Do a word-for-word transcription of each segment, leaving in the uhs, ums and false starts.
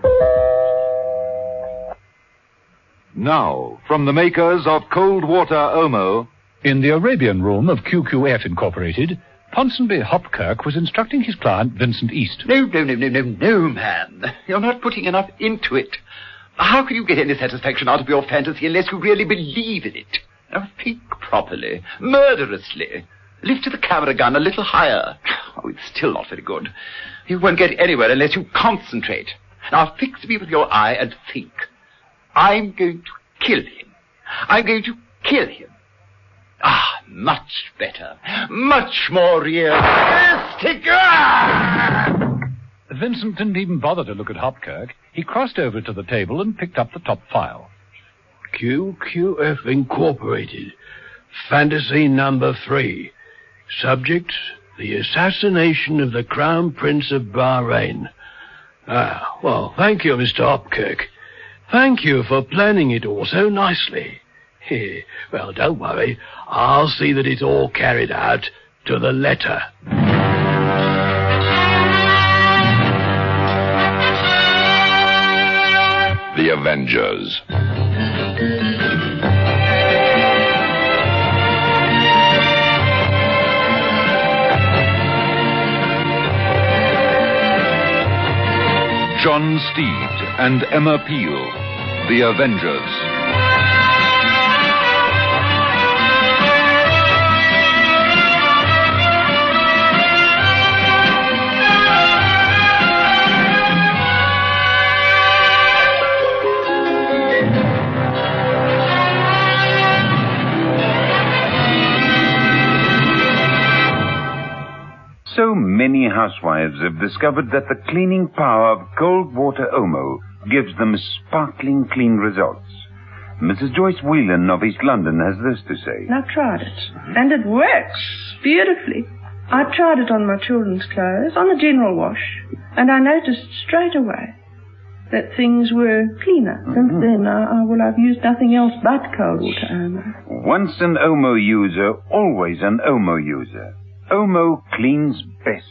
Now, from the makers of Cold Water Omo... In the Arabian room of Q Q F Incorporated, Ponsonby Hopkirk was instructing his client, Vincent East. No, no, no, no, no, no, man. You're not putting enough into it. How can you get any satisfaction out of your fantasy unless you really believe in it? Now, think properly, murderously. Lift the camera gun a little higher. Oh, it's still not very good. You won't get anywhere unless you concentrate. Now, fix me with your eye and think. I'm going to kill him. I'm going to kill him. Ah, much better. Much more realistic. Ah! Vincent didn't even bother to look at Hopkirk. He crossed over to the table and picked up the top file. Q Q F Incorporated. Fantasy number three. Subject, the assassination of the Crown Prince of Bahrain. Ah, well, thank you, Mister Hopkirk. Thank you for planning it all so nicely. Well, don't worry. I'll see that it's all carried out to the letter. The Avengers. John Steed and Emma Peel, The Avengers. So many housewives have discovered that the cleaning power of cold water Omo gives them sparkling clean results. Missus Joyce Whelan of East London has this to say. I've tried it, and it works beautifully. I tried it on my children's clothes, on the general wash, and I noticed straight away that things were cleaner. Mm-hmm. Since then, I, I, well, I've used nothing else but cold water Omo. Once an Omo user, always an Omo user. Omo cleans best.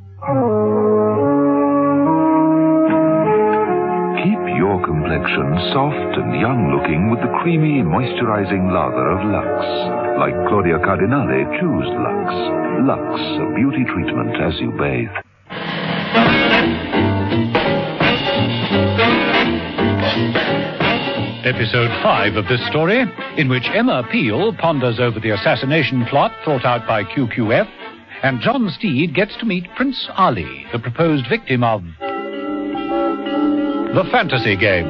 Keep your complexion soft and young-looking with the creamy, moisturizing lather of Lux. Like Claudia Cardinale, choose Lux. Lux, a beauty treatment as you bathe. Episode five of this story, in which Emma Peel ponders over the assassination plot thought out by Q Q F, and John Steed gets to meet Prince Ali, the proposed victim of the fantasy game.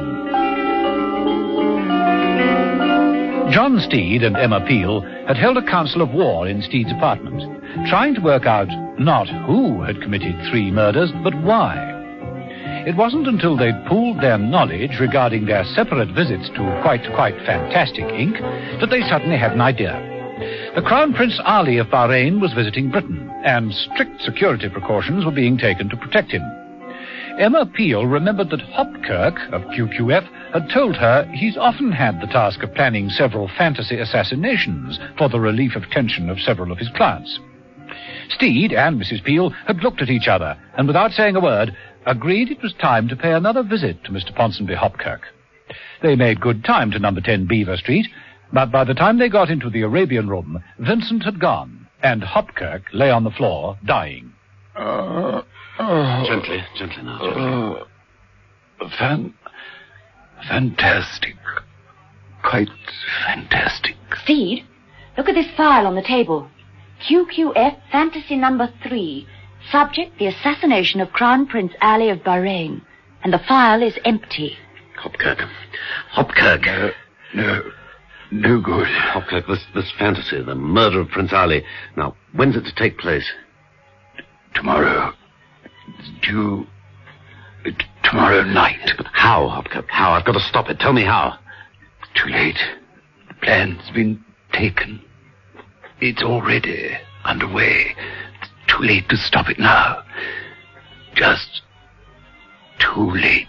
John Steed and Emma Peel had held a council of war in Steed's apartment, trying to work out not who had committed three murders, but why. It wasn't until they'd pooled their knowledge regarding their separate visits to Quite, Quite Fantastic Incorporated that they suddenly had an idea. The Crown Prince Ali of Bahrain was visiting Britain, and strict security precautions were being taken to protect him. Emma Peel remembered that Hopkirk of Q Q F had told her he's often had the task of planning several fantasy assassinations for the relief of tension of several of his clients. Steed and Missus Peel had looked at each other, and without saying a word, agreed it was time to pay another visit to Mister Ponsonby Hopkirk. They made good time to number ten Beaver Street, but by the time they got into the Arabian room, Vincent had gone, and Hopkirk lay on the floor, dying. Uh, uh, gently, gently now. Gently. Uh, fan, fantastic. Quite fantastic. Steed, look at this file on the table. Q Q F Fantasy Number Three. Subject, the assassination of Crown Prince Ali of Bahrain. And the file is empty. Hopkirk. Hopkirk. No, no, no good. Hopkirk, this, this fantasy, the murder of Prince Ali. Now, when's it to take place? T- tomorrow. Due... T- tomorrow night. But how, Hopkirk? How? I've got to stop it. Tell me how. Too late. The plan's been taken. It's already underway. Too late to stop it now. Just too late.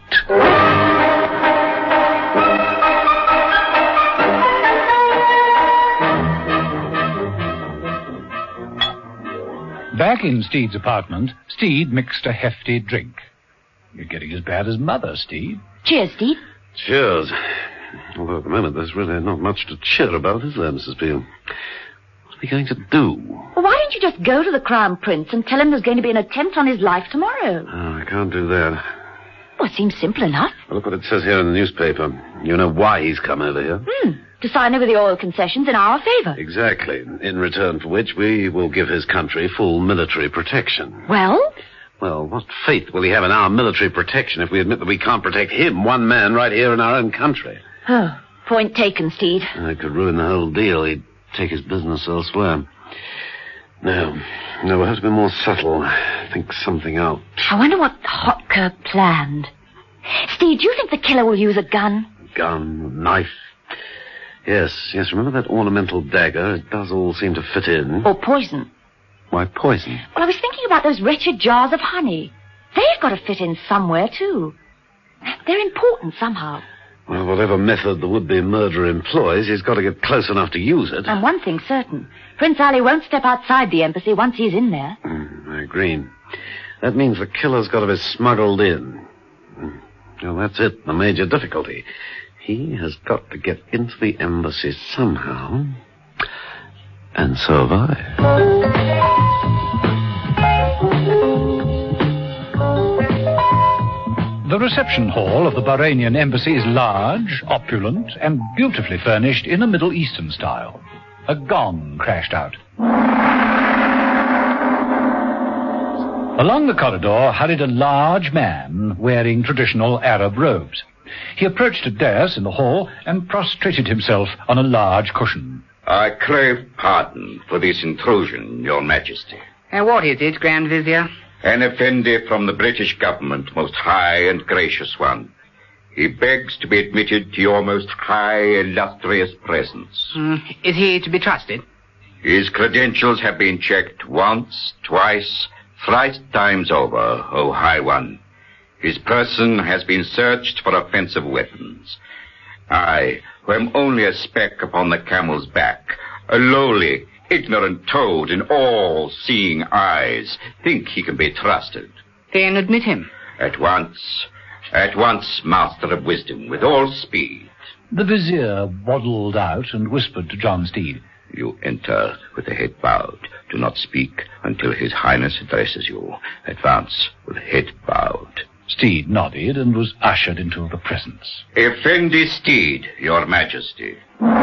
Back in Steed's apartment, Steed mixed a hefty drink. You're getting as bad as Mother, Steed. Cheers, Steed. Cheers. Although at the moment there's really not much to cheer about, is there, Missus Peel? What are we going to do? Well, why don't you just go to the Crown Prince and tell him there's going to be an attempt on his life tomorrow? Oh, I can't do that. Well, it seems simple enough. Well, look what it says here in the newspaper. You know why he's come over here? Hmm. To sign over the oil concessions in our favor. Exactly. In return for which we will give his country full military protection. Well? Well, what faith will he have in our military protection if we admit that we can't protect him, one man, right here in our own country? Oh, point taken, Steed. It could ruin the whole deal. He'd take his business elsewhere. No, no, we'll have to be more subtle. Think something out. I wonder what Hotker planned. Steed, do you think the killer will use a gun? Gun, knife. Yes, yes, remember that ornamental dagger? It does all seem to fit in. Or poison. Why poison? Well, I was thinking about those wretched jars of honey. They've got to fit in somewhere, too. They're important somehow. Well, whatever method the would-be murderer employs, he's got to get close enough to use it. And one thing's certain. Prince Ali won't step outside the embassy once he's in there. Mm, I agree. That means the killer's got to be smuggled in. Well, that's it, the major difficulty. He has got to get into the embassy somehow. And so have I. The reception hall of the Bahrainian embassy is large, opulent, and beautifully furnished in a Middle Eastern style. A gong crashed out. Along the corridor hurried a large man wearing traditional Arab robes. He approached a dais in the hall and prostrated himself on a large cushion. I crave pardon for this intrusion, Your Majesty. And what is it, Grand Vizier? An effendi from the British government, most high and gracious one. He begs to be admitted to your most high, illustrious presence. Mm, is he to be trusted? His credentials have been checked once, twice, thrice times over, O High One. His person has been searched for offensive weapons. I, who am only a speck upon the camel's back, a lowly, ignorant toad in all-seeing eyes, think he can be trusted. Then admit him. At once, at once, Master of Wisdom, with all speed. The vizier waddled out and whispered to John Steed. You enter with the head bowed. Do not speak until His Highness addresses you. Advance with head bowed. Steed nodded and was ushered into the presence. Effendi Steed, Your Majesty.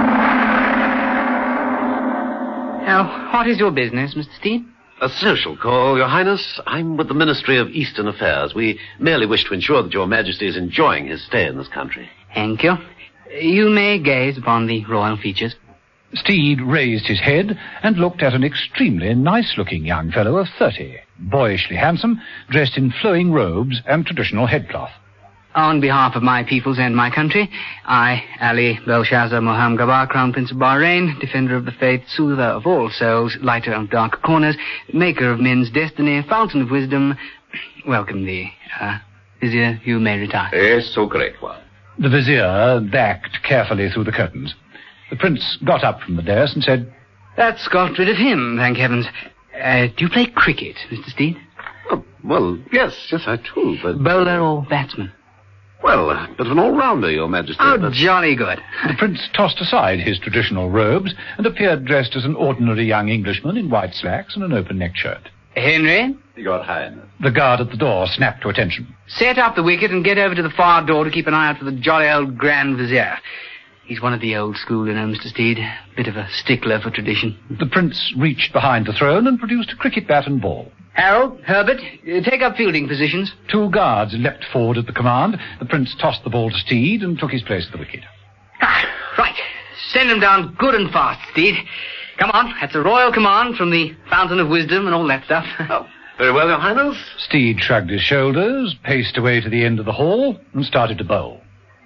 Now, what is your business, Mister Steed? A social call, Your Highness. I'm with the Ministry of Eastern Affairs. We merely wish to ensure that Your Majesty is enjoying his stay in this country. Thank you. You may gaze upon the royal features. Steed raised his head and looked at an extremely nice-looking young fellow of thirty, boyishly handsome, dressed in flowing robes and traditional headcloth. On behalf of my peoples and my country, I, Ali Belshazzar Moham Gabar, Crown Prince of Bahrain, defender of the faith, soother of all souls, lighter of dark corners, maker of men's destiny, fountain of wisdom, welcome thee. Uh, Vizier, you may retire. Yes, so great one. The vizier backed carefully through the curtains. The prince got up from the dais and said, That's got rid of him, thank heavens. Uh, do you play cricket, Mister Steed? Oh, well, yes, yes, I do, but... Bowler or batsman? Well, a bit of an all-rounder, Your Majesty. Oh, but... jolly good. The prince tossed aside his traditional robes and appeared dressed as an ordinary young Englishman in white slacks and an open-necked shirt. Henry? Your Highness. The guard at the door snapped to attention. Set up the wicket and get over to the far door to keep an eye out for the jolly old Grand Vizier. He's one of the old school, you know, Mister Steed. Bit of a stickler for tradition. The prince reached behind the throne and produced a cricket bat and ball. Harold, Herbert, take up fielding positions. Two guards leapt forward at the command. The prince tossed the ball to Steed and took his place at the wicket. Ah, right. Send him down good and fast, Steed. Come on, that's a royal command from the Fountain of Wisdom and all that stuff. Oh, very well, Your Highness. Steed shrugged his shoulders, paced away to the end of the hall, and started to bowl.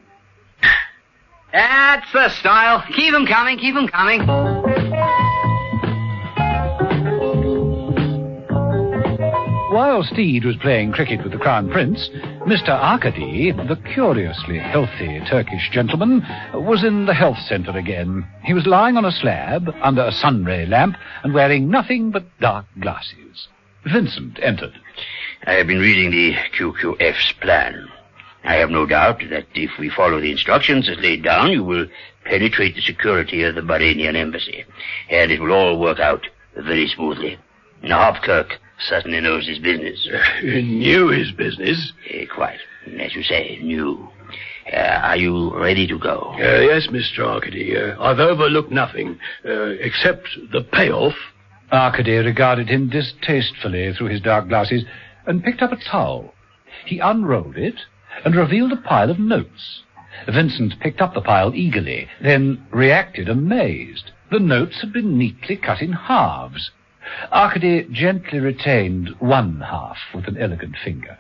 That's the style. Keep 'em coming, keep 'em coming. While Steed was playing cricket with the Crown Prince, Mister Arkady, the curiously healthy Turkish gentleman, was in the health centre again. He was lying on a slab under a sunray lamp and wearing nothing but dark glasses. Vincent entered. I have been reading the Q Q F's plan. I have no doubt that if we follow the instructions as laid down, you will penetrate the security of the Bahrainian embassy, and it will all work out very smoothly. Now, Hopkirk certainly knows his business. Uh, knew his business? Uh, quite. As you say, knew. Uh, are you ready to go? Uh, yes, Mister Arcady. Uh, I've overlooked nothing, uh, except the payoff. Arcady regarded him distastefully through his dark glasses and picked up a towel. He unrolled it and revealed a pile of notes. Vincent picked up the pile eagerly, then reacted amazed. The notes had been neatly cut in halves. Arcady gently retained one half with an elegant finger.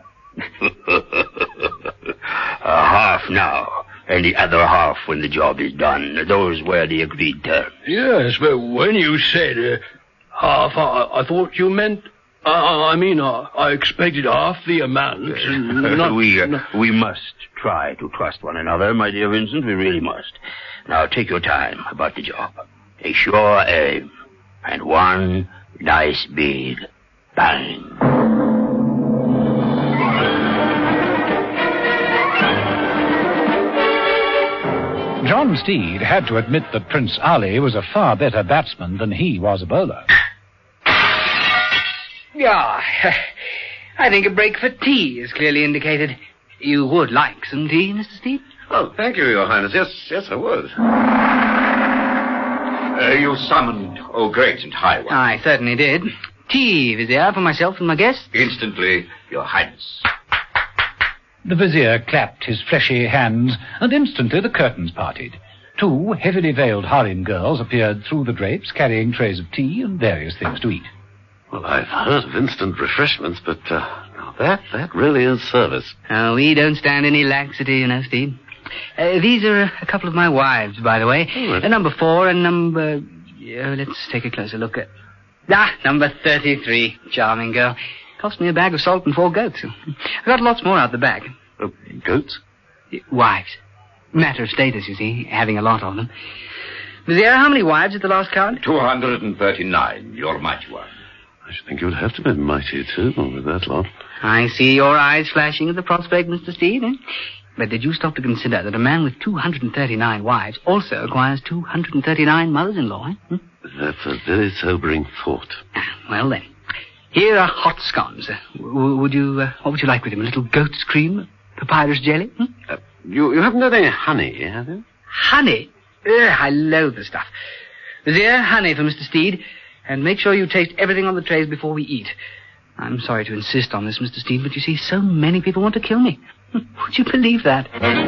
A half now, and the other half when the job is done. Those were the agreed terms. Yes, but when you said uh, half, I, I thought you meant... Uh, I mean, I, I expected half the amount. And not, we, uh, not... we must try to trust one another, my dear Vincent. We really must. Now, take your time about the job. A sure aim. And one nice big bang. John Steed had to admit that Prince Ali was a far better batsman than he was a bowler. Yeah, I think a break for tea is clearly indicated. You would like some tea, Mister Steed? Oh, thank you, Your Highness. Yes, yes, I would. Uh, you summoned, oh great and high one. I certainly did. Tea, Vizier, for myself and my guests. Instantly, Your Highness. The Vizier clapped his fleshy hands, and instantly the curtains parted. Two heavily veiled harem girls appeared through the drapes, carrying trays of tea and various things to eat. Well, I've heard of instant refreshments, but uh, now that, that really is service. Oh, we don't stand any laxity, you know, Steve. Uh, these are a couple of my wives, by the way. Oh, right. uh, number four and number... Uh, let's take a closer look at... Ah, number thirty-three. Charming girl. Cost me a bag of salt and four goats. I got lots more out the back. Uh, goats? Wives. Matter of status, you see, having a lot of them. Vizier, how many wives at the last count? two hundred thirty-nine, Your Mighty One. I should think you would have to be mighty, too, with that lot. I see your eyes flashing at the prospect, Mister Steed, eh? But did you stop to consider that a man with two hundred thirty-nine wives also acquires two hundred thirty-nine mothers-in-law, eh? Hmm? That's a very sobering thought. Well, then, here are hot scones. Uh, w- would you, uh, what would you like with them? A little goat's cream? Papyrus jelly? Hmm? Uh, you, you haven't had any honey, have you? Honey? Ugh, I loathe the stuff. Vizier, honey for Mister Steed. And make sure you taste everything on the trays before we eat. I'm sorry to insist on this, Mister Steed, but you see, so many people want to kill me. Would you believe that?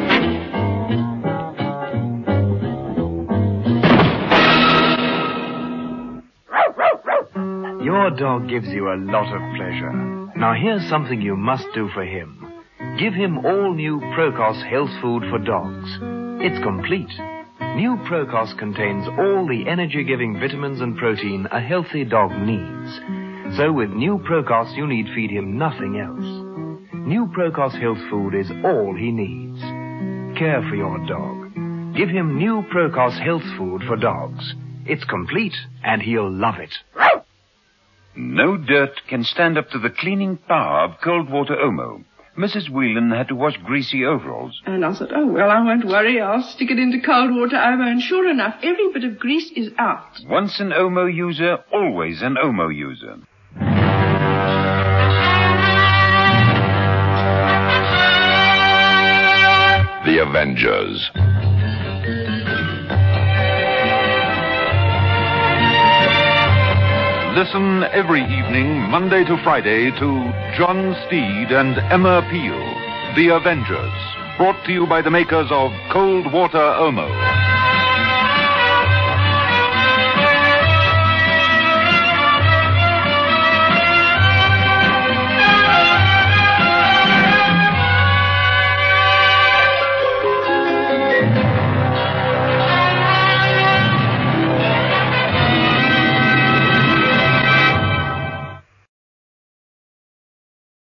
Your dog gives you a lot of pleasure. Now here's something you must do for him. Give him all new Procos health food for dogs. It's complete. New Procos contains all the energy-giving vitamins and protein a healthy dog needs. So with New Procos, you need feed him nothing else. New Procos health food is all he needs. Care for your dog. Give him New Procos health food for dogs. It's complete, and he'll love it. No dirt can stand up to the cleaning power of cold water Omo. Missus Whelan had to wash greasy overalls. And I thought, oh, well, I won't worry. I'll stick it into cold water Omo. And sure enough, every bit of grease is out. Once an Omo user, always an Omo user. The Avengers. Listen every evening, Monday to Friday, to John Steed and Emma Peel, The Avengers, brought to you by the makers of Cold Water Omo.